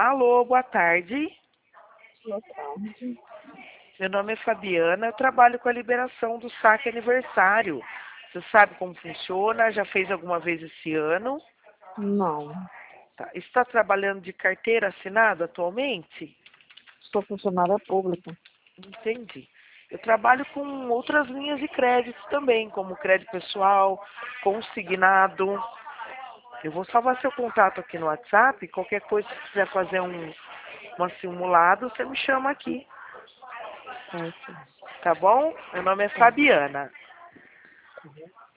Alô, boa tarde. Boa tarde. Meu nome é Fabiana, eu trabalho com a liberação do saque aniversário. Você sabe como funciona? Já fez alguma vez esse ano? Não. Tá. Está trabalhando de carteira assinada atualmente? Sou funcionária pública. Entendi. Eu trabalho com outras linhas de crédito também, como crédito pessoal, consignado. Eu vou salvar seu contato aqui no WhatsApp. Qualquer coisa, se quiser fazer um simulado, você me chama aqui. Certo. Tá bom? Meu nome é Tá. Fabiana.